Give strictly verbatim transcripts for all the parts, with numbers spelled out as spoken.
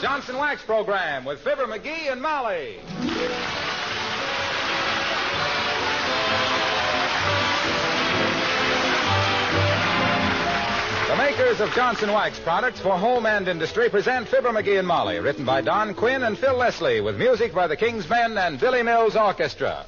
Johnson Wax program with Fibber McGee and Molly. The makers of Johnson Wax products for home and industry present Fibber McGee and Molly, written by Don Quinn and Phil Leslie, with music by the King's Men and Billy Mills Orchestra.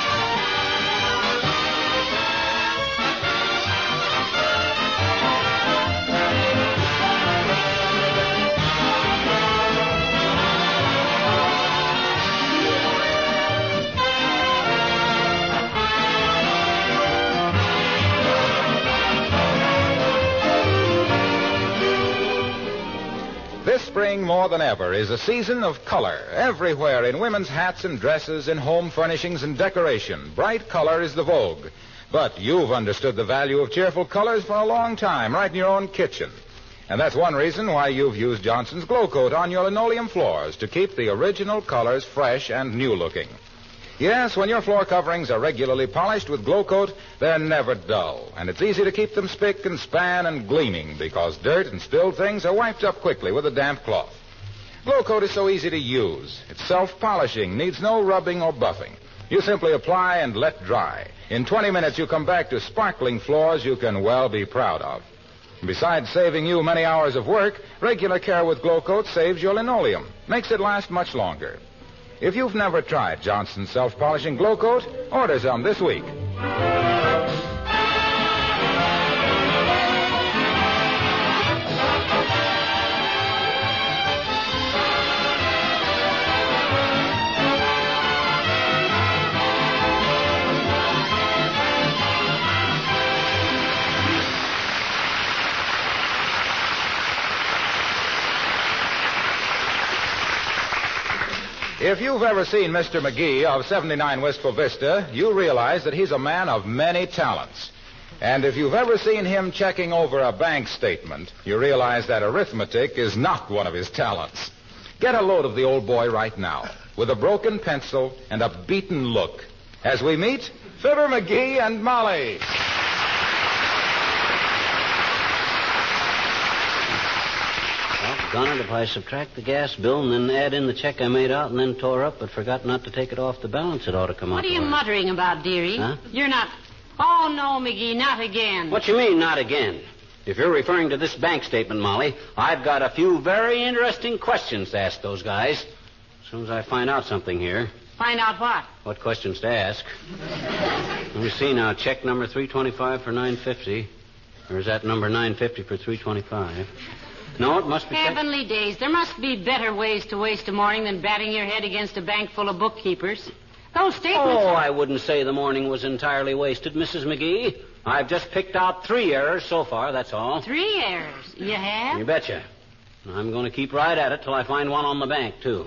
This spring, more than ever, is a season of color. Everywhere, in women's hats and dresses, in home furnishings and decoration, bright color is the vogue. But you've understood the value of cheerful colors for a long time, right in your own kitchen. And that's one reason why you've used Johnson's Glow Coat on your linoleum floors to keep the original colors fresh and new-looking. Yes, when your floor coverings are regularly polished with Glow Coat, they're never dull. And it's easy to keep them spick and span and gleaming because dirt and spilled things are wiped up quickly with a damp cloth. Glow Coat is so easy to use. It's self-polishing, needs no rubbing or buffing. You simply apply and let dry. In twenty minutes, you come back to sparkling floors you can well be proud of. Besides saving you many hours of work, regular care with Glow Coat saves your linoleum, makes it last much longer. If you've never tried Johnson's self-polishing Glow Coat, order some this week. If you've ever seen Mister McGee of seventy-nine Wistful Vista, you realize that he's a man of many talents. And if you've ever seen him checking over a bank statement, you realize that arithmetic is not one of his talents. Get a load of the old boy right now, with a broken pencil and a beaten look, as we meet Fibber McGee and Molly. Donald, if I subtract the gas bill and then add in the check I made out and then tore up but forgot not to take it off the balance, it ought to come out. What are you right. muttering about, dearie? Huh? You're not... Oh, no, McGee, not again. What you mean, not again? If you're referring to this bank statement, Molly, I've got a few very interesting questions to ask those guys. As soon as I find out something here. Find out what? What questions to ask. Let me see now. Check number three twenty-five for nine fifty. Or is that number nine fifty for three twenty-five? No, it must be... Heavenly check- days. There must be better ways to waste a morning than batting your head against a bank full of bookkeepers. Those statements... Oh, are... I wouldn't say the morning was entirely wasted, Missus McGee. I've just picked out three errors so far, that's all. Three errors? You have? You betcha. I'm going to keep right at it till I find one on the bank, too.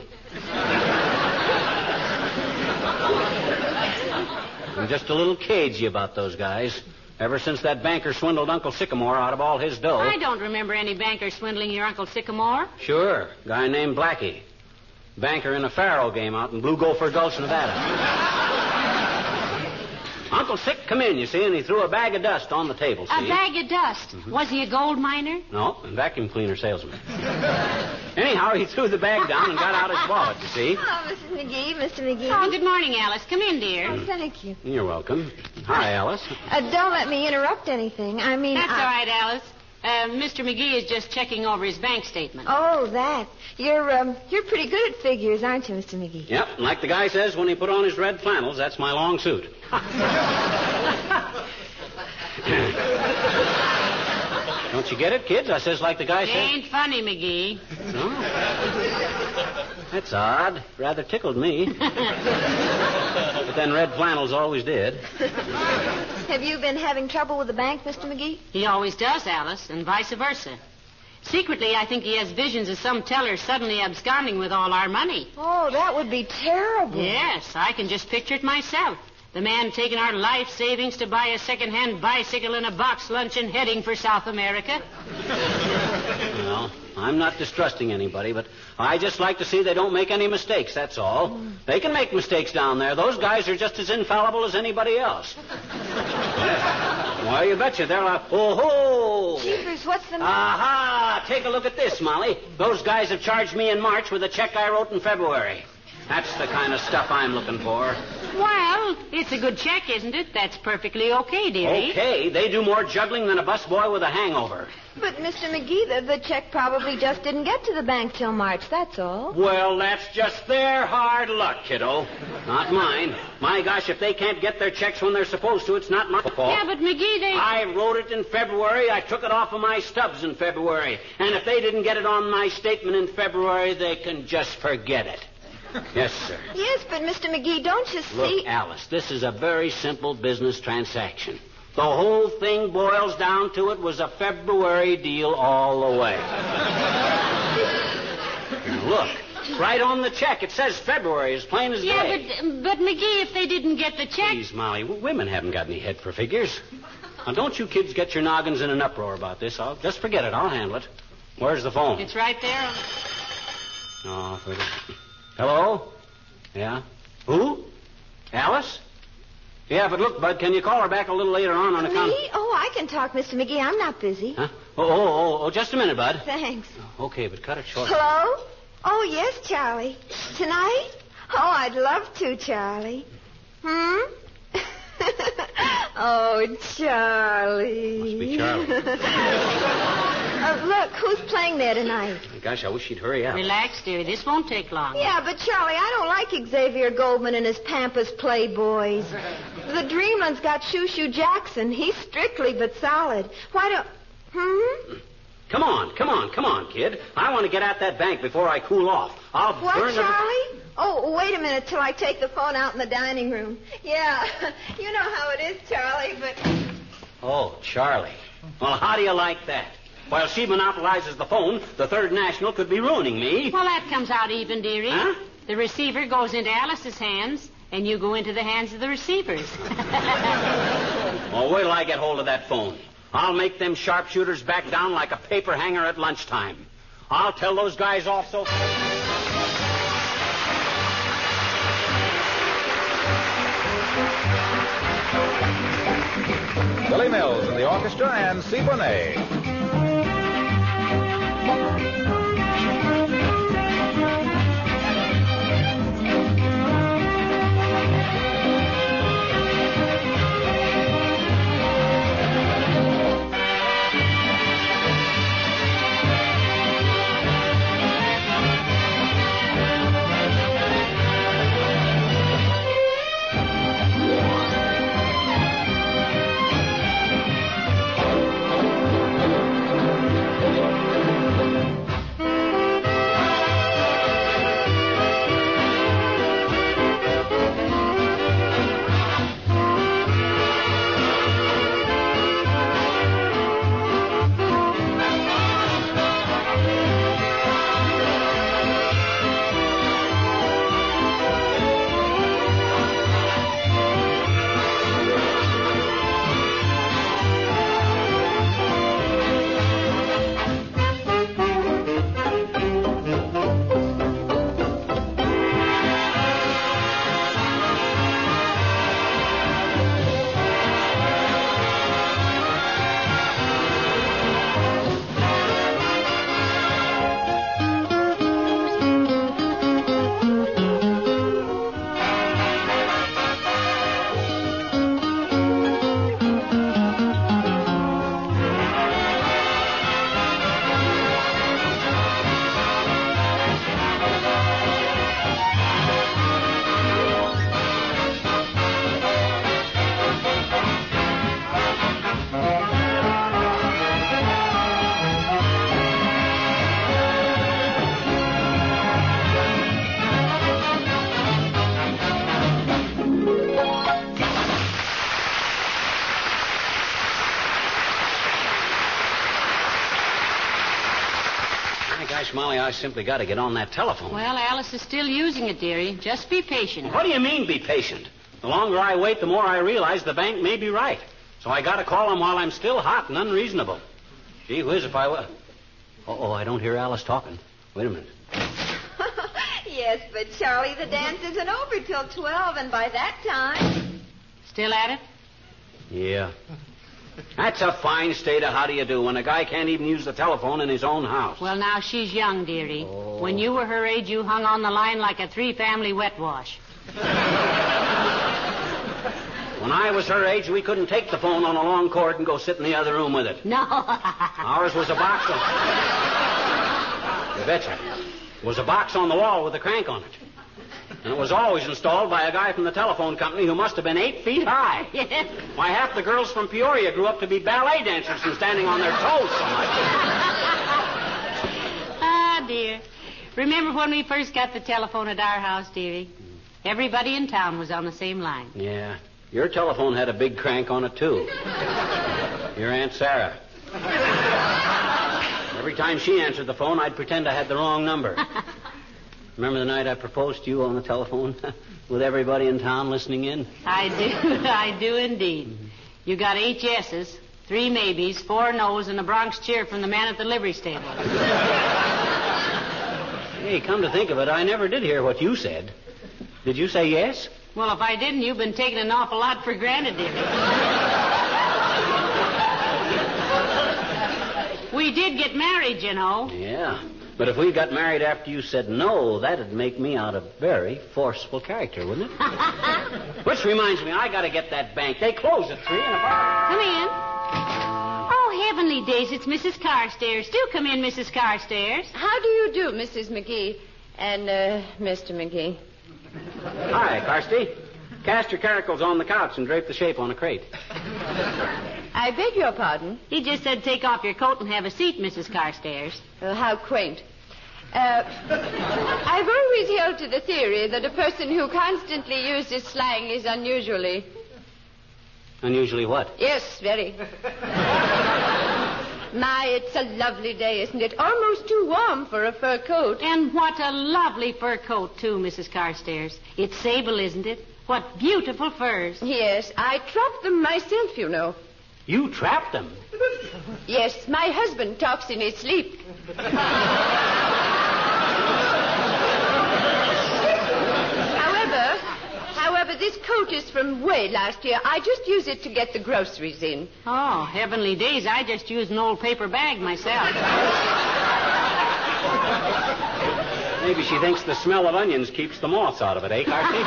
I'm just a little cagey about those guys. Ever since that banker swindled Uncle Sycamore out of all his dough. I don't remember any banker swindling your Uncle Sycamore. Sure. Guy named Blackie. Banker in a faro game out in Blue Gopher Gulch, Nevada. Uncle Sick come in, you see, and he threw a bag of dust on the table, see? A bag of dust? Mm-hmm. Was he a gold miner? No, a vacuum cleaner salesman. Anyhow, he threw the bag down and got out his wallet, you see. Oh, Missus McGee, Mister McGee. Oh, good morning, Alice. Come in, dear. Oh, thank you. You're welcome. Hi, Alice. Uh, don't let me interrupt anything. I mean... That's I... all right, Alice. Uh, Mister McGee is just checking over his bank statement. Oh, that. You're, um, you're pretty good at figures, aren't you, Mister McGee? Yep, and like the guy says when he put on his red flannels, that's my long suit. Don't you get it, kids? I says like the guy It says... ain't funny, McGee. No? That's odd. Rather tickled me. But then red flannels always did. Have you been having trouble with the bank, Mister McGee? He always does, Alice, and vice versa. Secretly, I think he has visions of some teller suddenly absconding with all our money. Oh, that would be terrible. Yes, I can just picture it myself. The man taking our life savings to buy a second-hand bicycle and a box lunch and heading for South America. Well, I'm not distrusting anybody, but I just like to see they don't make any mistakes, that's all. Mm. They can make mistakes down there. Those guys are just as infallible as anybody else. Well, you betcha. They're like, oh-ho! Jeepers, what's the matter? Aha! Take a look at this, Molly. Those guys have charged me in March with a check I wrote in February. That's the kind of stuff I'm looking for. Well, it's a good check, isn't it? That's perfectly okay, dearie. Okay? They do more juggling than a busboy with a hangover. But, Mister McGee, the, the check probably just didn't get to the bank till March, that's all. Well, that's just their hard luck, kiddo. Not mine. My gosh, if they can't get their checks when they're supposed to, it's not my fault. Yeah, but, McGee, they... I wrote it in February. I took it off of my stubs in February. And if they didn't get it on my statement in February, they can just forget it. Yes, sir. Yes, but, Mister McGee, don't you see... Look, Alice, this is a very simple business transaction. The whole thing boils down to it was a February deal all the way. Look, right on the check, it says February, as plain as yeah, day. Yeah, but, but, McGee, if they didn't get the check... Please, Molly, w- women haven't got any head for figures. Now, don't you kids get your noggins in an uproar about this. I'll just forget it. I'll handle it. Where's the phone? It's right there. Oh, forget it. Hello? Yeah? Who? Alice? Yeah, but look, Bud, can you call her back a little later on on account... Me? Oh, I can talk, Mister McGee. I'm not busy. Huh? Oh, oh, oh, oh, just a minute, Bud. Thanks. Okay, but cut it short. Hello? Oh, yes, Charlie. Tonight? Oh, I'd love to, Charlie. Hmm? Oh, Charlie. Must be Charlie. uh, look, who's playing there tonight? Gosh, I wish she'd hurry up. Relax, dearie. This won't take long. Yeah, but, Charlie, I don't like Xavier Goldman and his Pampas Playboys. The Dreamland's got Shoo Shoo Jackson. He's strictly but solid. Why don't... Hmm? Come on, come on, come on, kid. I want to get at that bank before I cool off. I'll what, burn the... Charlie? Oh, wait a minute till I take the phone out in the dining room. Yeah, you know how it is, Charlie, but... Oh, Charlie. Well, how do you like that? While she monopolizes the phone, the Third National could be ruining me. Well, that comes out even, dearie. Huh? The receiver goes into Alice's hands, and you go into the hands of the receivers. Well, wait till I get hold of that phone. I'll make them sharpshooters back down like a paper hanger at lunchtime. I'll tell those guys off so... Billy Mills in the orchestra and C. Bonet. Molly, I simply got to get on that telephone. Well, Alice is still using it, dearie. Just be patient. What do you mean, be patient? The longer I wait, the more I realize the bank may be right. So I got to call them while I'm still hot and unreasonable. Gee whiz, if I was... Uh-oh, I don't hear Alice talking. Wait a minute. Yes, but Charlie, the dance isn't over till twelve, and by that time... Still at it? Yeah. That's a fine state of how do you do when a guy can't even use the telephone in his own house. Well, now, she's young, dearie. Oh. When you were her age, you hung on the line like a three-family wet wash. When I was her age, we couldn't take the phone on a long cord and go sit in the other room with it. No. Ours was a box on... You betcha. It was a box on the wall with a crank on it. And it was always installed by a guy from the telephone company who must have been eight feet high. Yes. Why, half the girls from Peoria grew up to be ballet dancers from standing on their toes so much. Ah, dear. Remember when we first got the telephone at our house, dearie? Everybody in town was on the same line. Yeah. Your telephone had a big crank on it, too. Your Aunt Sarah. Every time she answered the phone, I'd pretend I had the wrong number. Remember the night I proposed to you on the telephone with everybody in town listening in? I do. I do indeed. You got eight yeses, three maybes, four no's, and a Bronx cheer from the man at the livery stable. Hey, come to think of it, I never did hear what you said. Did you say yes? Well, if I didn't, you've been taking an awful lot for granted, dearie. We did get married, you know. Yeah. But if we got married after you said no, that'd make me out a very forceful character, wouldn't it? Which reminds me, I gotta get that bank. They close at three and about... Come in. Oh, heavenly days, it's Missus Carstairs. Do come in, Missus Carstairs. How do you do, Missus McGee? And, uh, Mister McGee. Hi, Carsty. Cast your caracals on the couch and drape the shape on a crate. I beg your pardon? He just said take off your coat and have a seat, Missus Carstairs. Oh, how quaint. Uh, I've always held to the theory that a person who constantly uses slang is unusually... Unusually what? Yes, very. My, it's a lovely day, isn't it? Almost too warm for a fur coat. And what a lovely fur coat, too, Missus Carstairs. It's sable, isn't it? What beautiful furs. Yes, I trapped them myself, you know. You trapped them? Yes, my husband talks in his sleep. However, however, this coat is from way last year. I just use it to get the groceries in. Oh, heavenly days. I just use an old paper bag myself. Maybe she thinks the smell of onions keeps the moths out of it, eh, Carsty?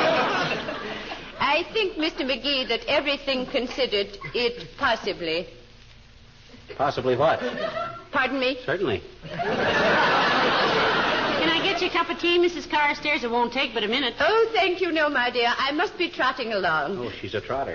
I think, Mister McGee, that everything considered, it possibly... Possibly what? Pardon me? Certainly. Can I get you a cup of tea, Missus Carstairs? It won't take but a minute. Oh, thank you, no, my dear. I must be trotting along. Oh, she's a trotter.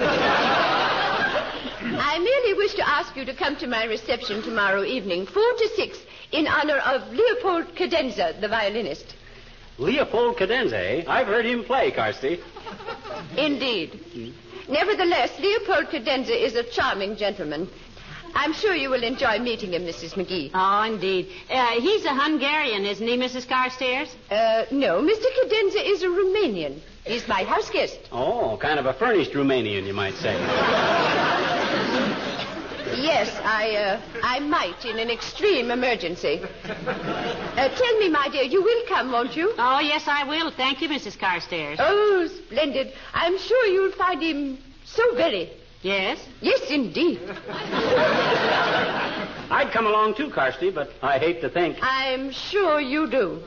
I merely wish to ask you to come to my reception tomorrow evening, four to six, in honor of Leopold Cadenza, the violinist. Leopold Cadenza, eh? I've heard him play, Carsty. Indeed. Hmm. Nevertheless, Leopold Cadenza is a charming gentleman. I'm sure you will enjoy meeting him, Missus McGee. Oh, indeed. Uh, he's a Hungarian, isn't he, Missus Carstairs? Uh, no, Mister Cadenza is a Romanian. He's my house guest. Oh, kind of a furnished Romanian, you might say. Yes, I, uh, I might in an extreme emergency. Uh, tell me, my dear, you will come, won't you? Oh, yes, I will. Thank you, Missus Carstairs. Oh, splendid. I'm sure you'll find him so very... Yes? Yes, indeed. I'd come along too, Carsty, but I hate to think. I'm sure you do.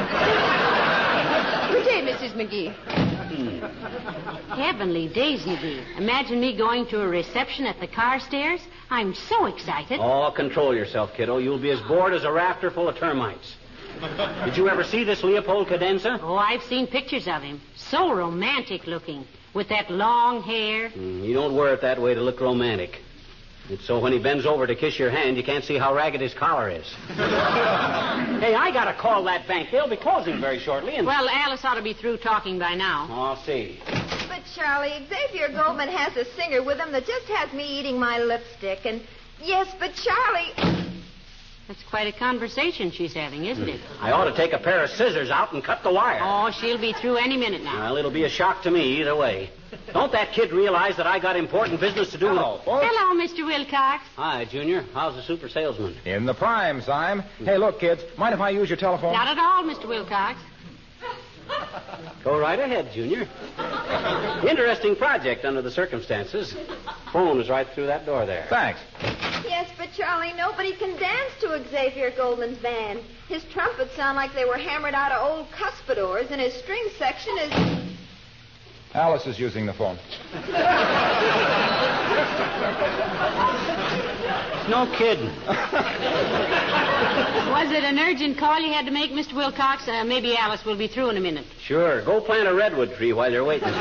Good day, Missus McGee. Hmm. Heavenly days, McGee. Imagine me going to a reception at the Carstairs. I'm so excited. Oh, control yourself, kiddo. You'll be as bored as a rafter full of termites. Did you ever see this Leopold Cadenza? Oh, I've seen pictures of him. So romantic looking. With that long hair. Mm, you don't wear it that way to look romantic. It's so when he bends over to kiss your hand, you can't see how ragged his collar is. Hey, I gotta call that bank. They'll be closing very shortly. And... Well, Alice ought to be through talking by now. Oh, I'll see. But, Charlie, Xavier Goldman has a singer with him that just has me eating my lipstick. And, yes, but, Charlie... That's quite a conversation she's having, isn't it? I ought to take a pair of scissors out and cut the wire. Oh, she'll be through any minute now. Well, it'll be a shock to me either way. Don't that kid realize that I got important business to do? Hello, folks. Hello, Mister Wilcox. Hi, Junior. How's the super salesman? In the prime, Syme. Hey, look, kids. Mind if I use your telephone? Not at all, Mister Wilcox. Go right ahead, Junior. Interesting project under the circumstances. Phone is right through that door there. Thanks. Yes, but Charlie, nobody can dance to Xavier Goldman's band. His trumpets sound like they were hammered out of old cuspidors, and his string section is... Alice is using the phone. No kidding. Was it an urgent call you had to make, Mister Wilcox? Uh, maybe Alice will be through in a minute. Sure. Go plant a redwood tree while you're waiting.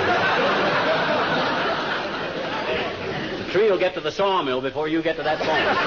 The tree will get to the sawmill before you get to that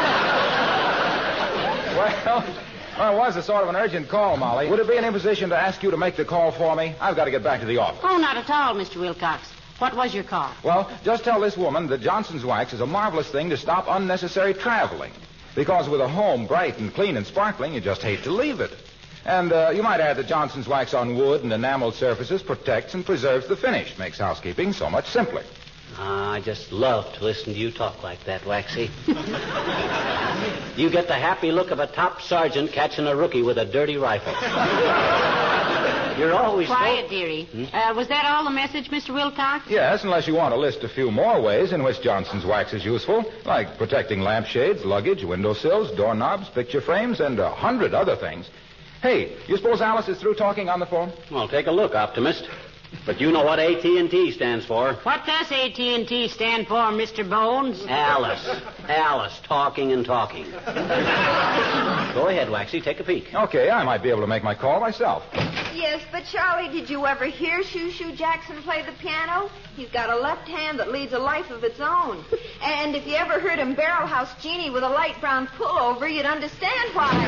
phone. Well, well, it was a sort of an urgent call, Molly. Would it be an imposition to ask you to make the call for me? I've got to get back to the office. Oh, not at all, Mister Wilcox. What was your call? Well, just tell this woman that Johnson's Wax is a marvelous thing to stop unnecessary traveling. Because with a home bright and clean and sparkling, you just hate to leave it. And uh, you might add that Johnson's Wax on wood and enameled surfaces protects and preserves the finish. Makes housekeeping so much simpler. Ah, I just love to listen to you talk like that, Waxy. You get the happy look of a top sergeant catching a rookie with a dirty rifle. You're always... Quiet, so... dearie. Hmm? Uh, was that all the message, Mister Wilcox? Yes, unless you want to list a few more ways in which Johnson's Wax is useful, like protecting lampshades, luggage, windowsills, doorknobs, picture frames, and a hundred other things. Hey, you suppose Alice is through talking on the phone? Well, take a look, optimist. But you know what A T and T stands for. What does A T and T stand for, Mister Bones? Alice. Alice, talking and talking. Go ahead, Waxy, take a peek. Okay, I might be able to make my call myself. Yes, but Charlie, did you ever hear Shoo Shoo Jackson play the piano? He's got a left hand that leads a life of its own. And if you ever heard him barrel house Jeannie with a light brown pullover, you'd understand why.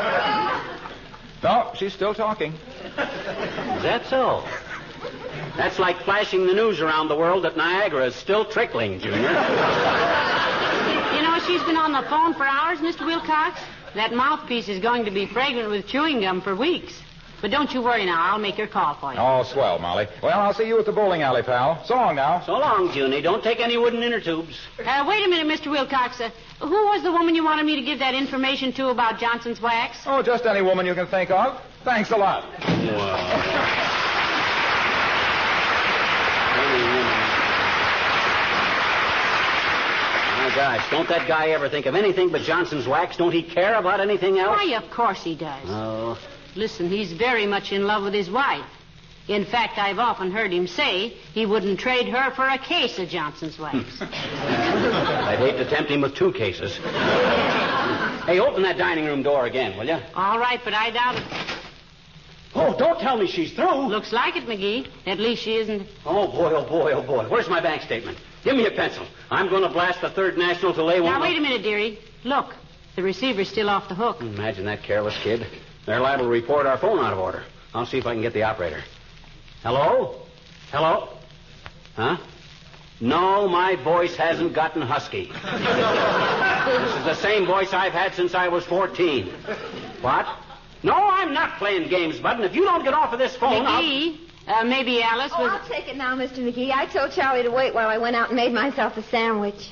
No, she's still talking. Is that so? That's like flashing the news around the world that Niagara is still trickling, Junior. You know, she's been on the phone for hours, Mister Wilcox. That mouthpiece is going to be fragrant with chewing gum for weeks. But don't you worry now. I'll make your call for you. Oh, swell, Molly. Well, I'll see you at the bowling alley, pal. So long now. So long, Junie. Don't take any wooden inner tubes. Uh, wait a minute, Mister Wilcox. Uh, who was the woman you wanted me to give that information to about Johnson's Wax? Oh, just any woman you can think of. Thanks a lot. Wow. My gosh, don't that guy ever think of anything but Johnson's Wax? Don't he care about anything else? Why, of course he does. Oh. Listen, he's very much in love with his wife. In fact, I've often heard him say he wouldn't trade her for a case of Johnson's Wax. I'd hate to tempt him with two cases. Hey, open that dining room door again, will you? All right, but I doubt it. Oh, don't tell me she's through. Looks like it, McGee. At least she isn't. Oh, boy, oh, boy, oh, boy. Where's my bank statement? Give me a pencil. I'm going to blast the Third National till they won't... Now, wait a minute, dearie. Look, the receiver's still off the hook. Imagine that careless kid. They're liable to report our phone out of order. I'll see if I can get the operator. Hello? Hello? Huh? No, my voice hasn't gotten husky. This is the same voice I've had since I was fourteen. What? No, I'm not playing games, Bud, and if you don't get off of this phone, McGee, I'll... uh, maybe Alice oh, was... I'll take it now, Mister McGee. I told Charlie to wait while I went out and made myself a sandwich.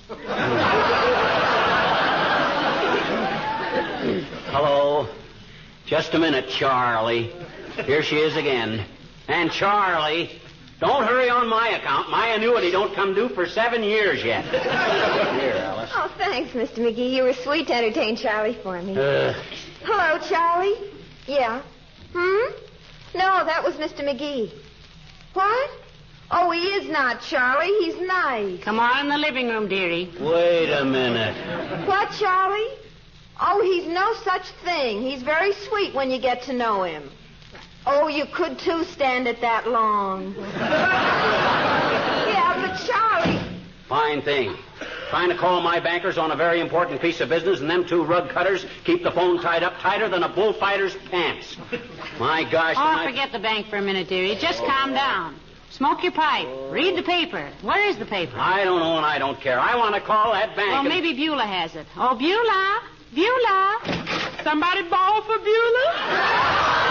Hello? Just a minute, Charlie. Here she is again. And Charlie, don't hurry on my account. My annuity don't come due for seven years yet. Here, Alice. Oh, thanks, Mister McGee. You were sweet to entertain Charlie for me. Uh... Hello, Charlie? Yeah. Hmm? No, that was Mister McGee. What? Oh, he is not, Charlie. He's nice. Come on in the living room, dearie. Wait a minute. What, Charlie? Oh, he's no such thing. He's very sweet when you get to know him. Oh, you could, too, stand it that long. Yeah, but Charlie... Fine thing. Trying to call my bankers on a very important piece of business, and them two rug cutters keep the phone tied up tighter than a bullfighter's pants. My gosh. Oh, I... forget the bank for a minute, dearie. Just calm down. Smoke your pipe. Read the paper. Where is the paper? I don't know, and I don't care. I want to call that bank. Well, and... maybe Beulah has it. Oh, Beulah! Beulah! Somebody ball for Beulah?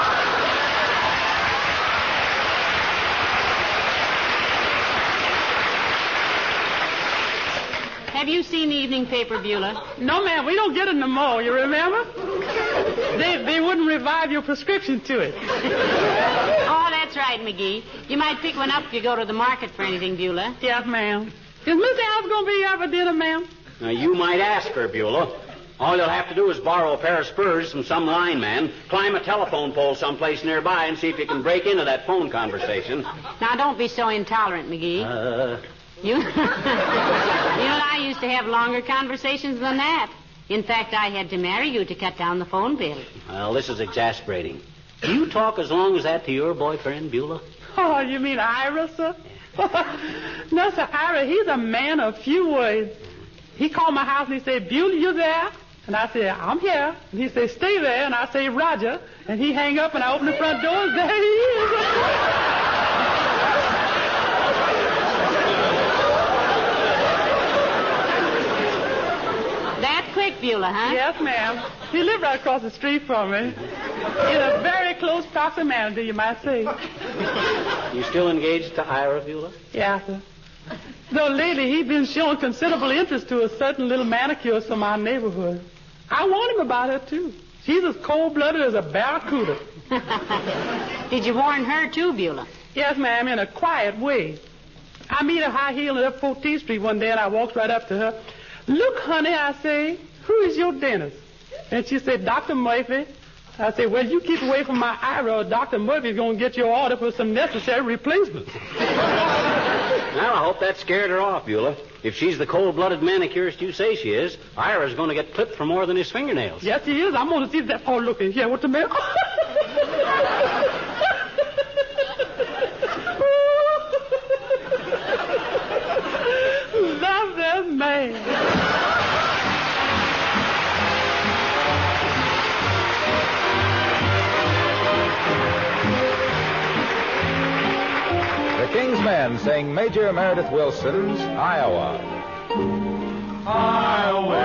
Have you seen the evening paper, Beulah? No, ma'am. We don't get it no more, you remember? They they wouldn't revive your prescription to it. Oh, that's right, McGee. You might pick one up if you go to the market for anything, Beulah. Yes, ma'am. Is Miss Alice going to be here for dinner, ma'am? Now, you might ask her, Beulah. All you'll have to do is borrow a pair of spurs from some lineman, climb a telephone pole someplace nearby, and see if you can break into that phone conversation. Now, don't be so intolerant, McGee. Uh... You, you know, I used to have longer conversations than that. In fact, I had to marry you to cut down the phone bill. Well, this is exasperating. Do you talk as long as that to your boyfriend, Beulah? Oh, you mean Ira, sir? No, sir, Ira, he's a man of few words. He called my house and he said, Beulah, you there? And I said, I'm here. And he said, stay there. And I say, Roger. And he hang up and I open the front door and there he is. That quick, Beulah, huh? Yes, ma'am. He lived right across the street from me. In a very close proximity, you might say. You still engaged to Ira, Beulah? Yeah, sir. Though lately he's been showing considerable interest to a certain little manicurist from our neighborhood. I warned him about her, too. She's as cold-blooded as a barracuda. Did you warn her, too, Beulah? Yes, ma'am, in a quiet way. I meet her high-heeled up fourteenth Street one day, and I walked right up to her. Look, honey, I say, who is your dentist? And she said, Doctor Murphy. I said, well, you keep away from my Ira, or Doctor Murphy's going to get your order for some necessary replacements. Well, I hope that scared her off, Beulah. If she's the cold-blooded manicurist you say she is, Ira's going to get clipped for more than his fingernails. Yes, he is. I'm going to see that. Oh, look here. What's the matter? Love that man. The King's Men sing Major Meredith Wilson's Iowa. Iowa,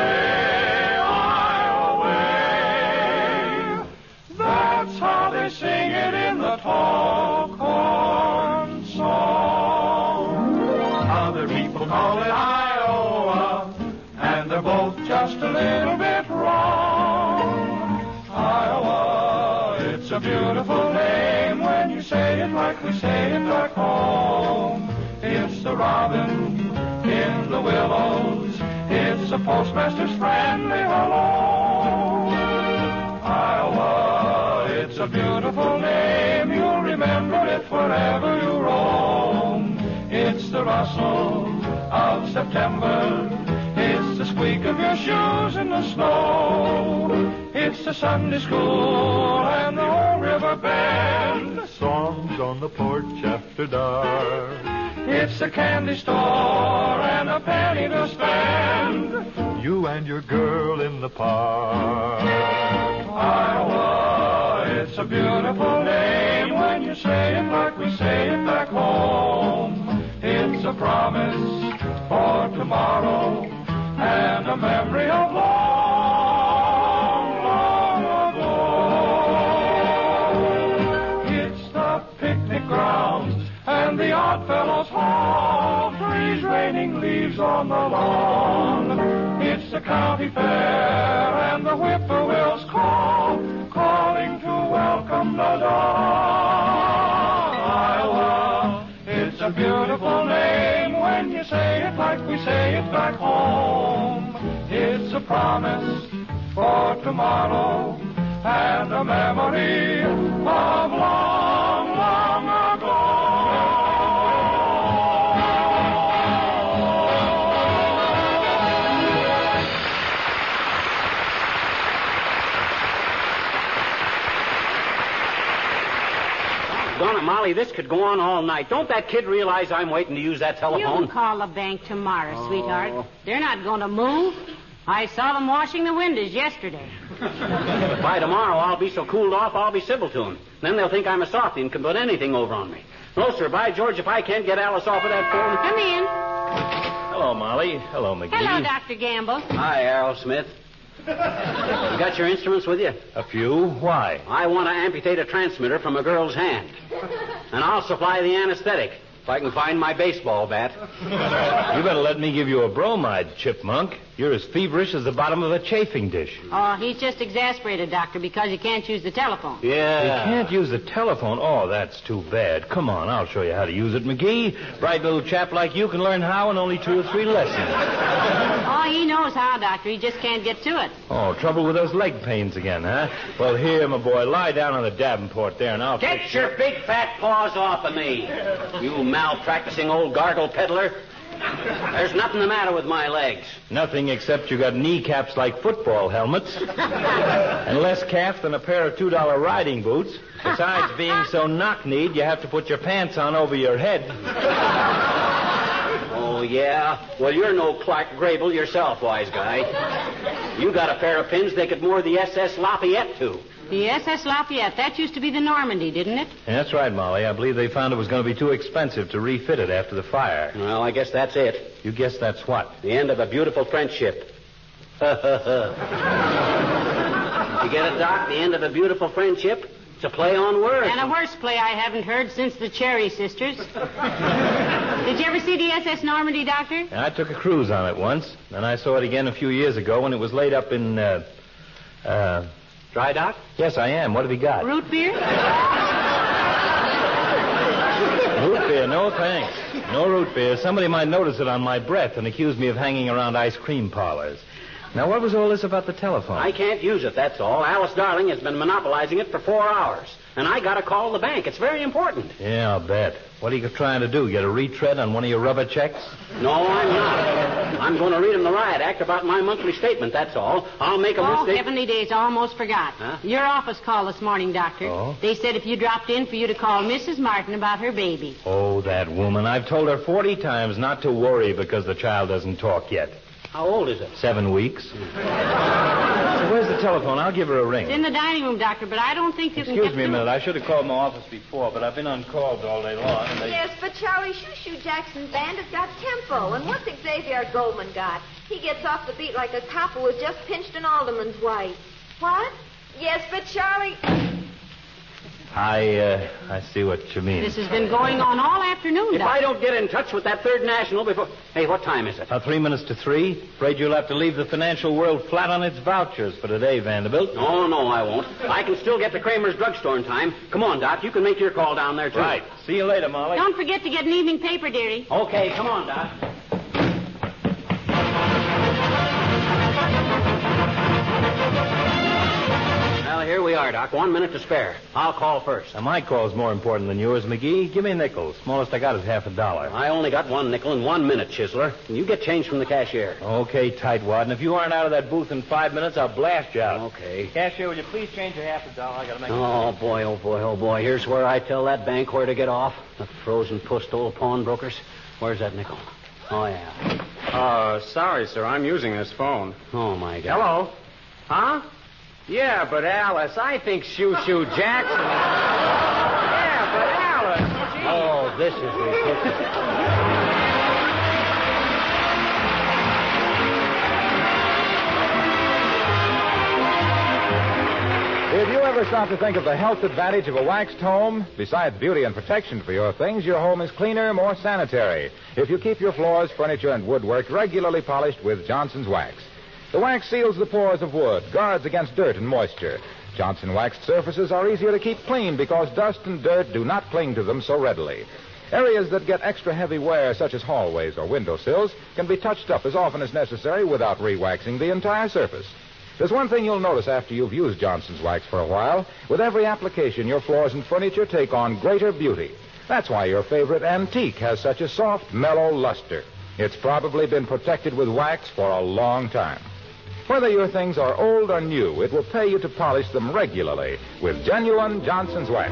Iowa, that's how they sing it in the tall corn song. Other people call it Iowa, and they're both just a little bit wrong. Iowa, it's a beautiful name when you say it like we say it back home. It's the robin in the willows. It's a postmaster's friendly hello. Iowa, it's a beautiful name. You'll remember it wherever you roam. It's the rustle of September. It's the squeak of your shoes in the snow. It's the Sunday school and the old river bend. Songs on the porch after dark. It's a candy store and a penny to spend. You and your girl in the park. Iowa, it's a beautiful name when you say it like we say it back home. It's a promise for tomorrow and a memory of long, long ago. It's the picnic grounds and the odd fellows' hall, trees raining leaves on the lawn. It's the county fair and the whippoorwills call, calling to welcome the dawn. Iowa, it's a beautiful name when you say it like we say it back home. It's a promise for tomorrow and a memory of long, long ago. Donna, Molly, this could go on all night. Don't that kid realize I'm waiting to use that telephone? You call the bank tomorrow, Oh. sweetheart. They're not going to move. I saw them washing the windows yesterday. By tomorrow, I'll be so cooled off, I'll be civil to them. Then they'll think I'm a softy and can put anything over on me. No, sir, by George, if I can't get Alice off of that phone... Come in. Hello, Molly. Hello, McGee. Hello, Doctor Gamble. Hi, Errol Smith. You got your instruments with you? A few. Why? I want to amputate a transmitter from a girl's hand. And I'll supply the anesthetic if I can find my baseball bat. You better let me give you a bromide, Chipmunk. You're as feverish as the bottom of a chafing dish. Oh, he's just exasperated, Doctor, because he can't use the telephone. Yeah. You can't use the telephone? Oh, that's too bad. Come on, I'll show you how to use it, McGee. Bright little chap like you can learn how in only two or three lessons. Oh, he knows how, Doctor. He just can't get to it. Oh, trouble with those leg pains again, huh? Well, here, my boy, lie down on the Davenport there, and I'll... Get fix your big fat paws off of me, you malpracticing old gargle peddler. There's nothing the matter with my legs. Nothing except you got kneecaps like football helmets. And less calf than a pair of two dollar riding boots. Besides being so knock-kneed, you have to put your pants on over your head. Oh, yeah? Well, you're no Clark Grable yourself, wise guy. You got a pair of pins they could moor the S S Lafayette to. The S S Lafayette, that used to be the Normandy, didn't it? Yeah, that's right, Molly. I believe they found it was going to be too expensive to refit it after the fire. Well, I guess that's it. You guess that's what? The end of a beautiful friendship. You get it, Doc? The end of a beautiful friendship? It's a play on words. And a worse play I haven't heard since the Cherry Sisters. Did you ever see the S S Normandy, Doctor? Yeah, I took a cruise on it once. And I saw it again a few years ago when it was laid up in, uh, uh... Dry dock? Yes, I am. What have you got? Root beer? Root beer, no thanks. No root beer. Somebody might notice it on my breath and accuse me of hanging around ice cream parlors. Now, what was all this about the telephone? I can't use it, that's all. Alice Darling has been monopolizing it for four hours. And I got to call the bank. It's very important. Yeah, I'll bet. What are you trying to do? Get a retread on one of your rubber checks? No, I'm not. I'm going to read him the riot act about my monthly statement, that's all. I'll make a oh, mistake. Oh, heavenly days, almost forgot. Huh? Your office called this morning, Doctor. Oh? They said if you dropped in for you to call Missus Martin about her baby. Oh, that woman. I've told her forty times not to worry because the child doesn't talk yet. How old is it? Seven weeks. So where's the telephone? I'll give her a ring. It's in the dining room, Doctor, but I don't think you can Excuse get me a through. minute. I should have called my office before, but I've been on calls all day long. And they... Yes, but Charlie Shoo Shoo Jackson's band has got tempo. And what's Xavier Goldman got? He gets off the beat like a cop who has just pinched an alderman's wife. What? Yes, but Charlie... I, uh, I see what you mean. This has been going on all afternoon, If Doctor. I don't get in touch with that Third National before... Hey, what time is it? Uh, three minutes to three. Afraid you'll have to leave the financial world flat on its vouchers for today, Vanderbilt. Oh, no, I won't. I can still get to Kramer's drugstore in time. Come on, Doc. You can make your call down there, too. Right. See you later, Molly. Don't forget to get an evening paper, dearie. Okay, come on, Doc. Well, here we are, Doc. One minute to spare. I'll call first. Now, my call's more important than yours, McGee. Give me a nickel. Smallest I got is half a dollar. I only got one nickel in one minute, Chisler. And you get change from the cashier. Okay, tightwad. And if you aren't out of that booth in five minutes, I'll blast you out. Okay. Cashier, will you please change your half a dollar? I gotta make Oh, boy, oh, boy, oh, boy. Here's where I tell that bank where to get off. The frozen pussed old pawnbrokers. Where's that nickel? Oh, yeah. Uh, sorry, sir. I'm using this phone. Oh, my God. Hello? Huh? Yeah, but Alice, I think Shoo Shoo Jackson. Yeah, but Alice. Gee. Oh, this is ridiculous. If you ever stop to think of the health advantage of a waxed home, besides beauty and protection for your things, your home is cleaner, more sanitary. If you keep your floors, furniture, and woodwork regularly polished with Johnson's Wax. The wax seals the pores of wood, guards against dirt and moisture. Johnson waxed surfaces are easier to keep clean because dust and dirt do not cling to them so readily. Areas that get extra heavy wear, such as hallways or windowsills, can be touched up as often as necessary without re-waxing the entire surface. There's one thing you'll notice after you've used Johnson's Wax for a while. With every application, your floors and furniture take on greater beauty. That's why your favorite antique has such a soft, mellow luster. It's probably been protected with wax for a long time. Whether your things are old or new, it will pay you to polish them regularly with genuine Johnson's Wax.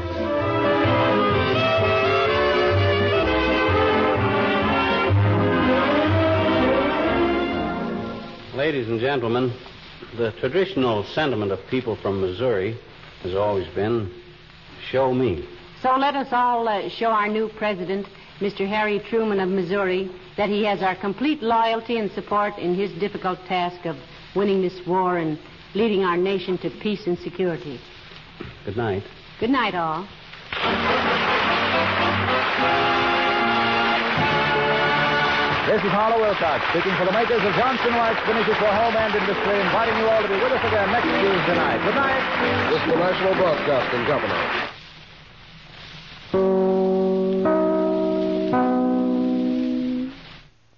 Ladies and gentlemen, the traditional sentiment of people from Missouri has always been, show me. So let us all uh, show our new president, Mister Harry Truman of Missouri, that he has our complete loyalty and support in his difficult task of winning this war and leading our nation to peace and security. Good night. Good night, all. This is Harlow Wilcox, speaking for the makers of Johnson Wax Finishes for Home and Industry, inviting you all to be with us again next Tuesday night. Good night. This is the National Broadcasting Company.